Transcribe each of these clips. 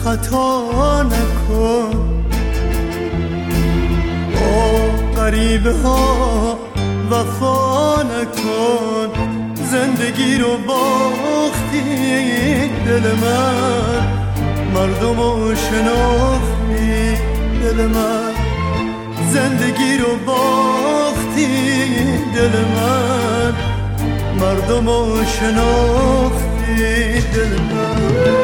خطا نکن، با غریبه ها وفا نکن. زندگی رو باختی دل من، مردم رو شناختی دل من. زندگی رو باختی دل من، مردم رو شناختی دل من.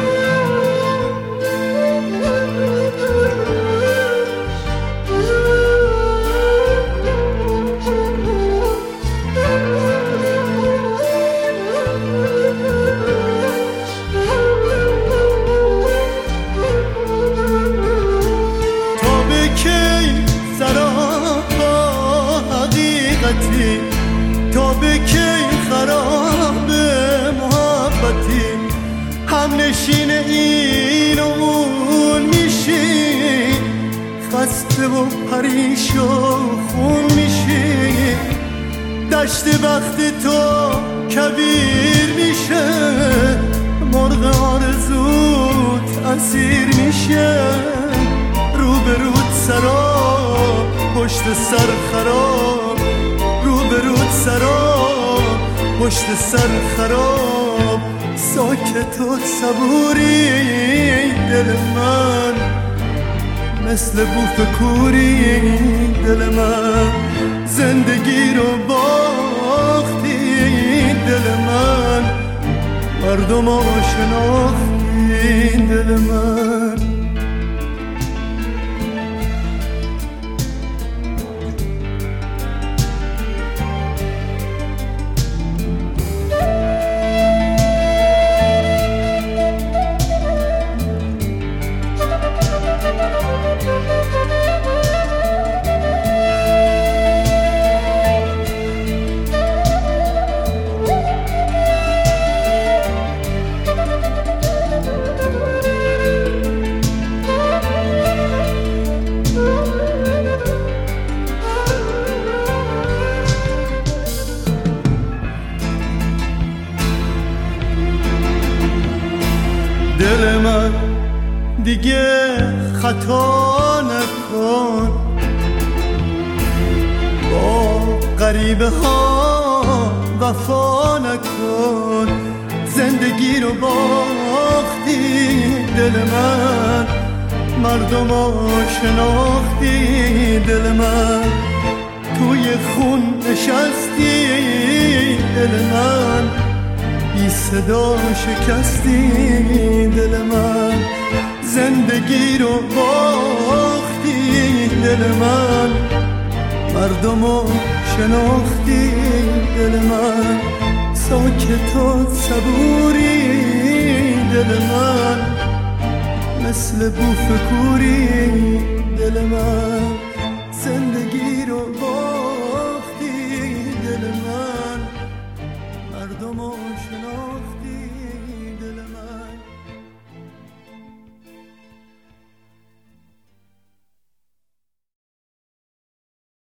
تا به کی خراب محبتی، هم نشین این و اون میشی، خسته و پریشون میشی. دشت وقت تو کبیر میشه، مرغ آرزوت اسیر میشه. روبروت سراب پشت سر خراب، روبروت سراب پشت سر خراب. ساکت و صبوری دل من، مثل بوف کوری دل من. زندگی رو باختی دل من، مردم رو شناختی دل من. دل من دیگه خطا نکن، با غریبه ها وفا نکن. زندگی رو باختی دل من، مردم رو شناختی دل من. توی خون نشستی دل من، بی صدا شکستی دل من. زندگی رو باختی دل من، مردم رو شناختی دل من. ساکت و صبوری دل من، مثل بوف کوری دل من.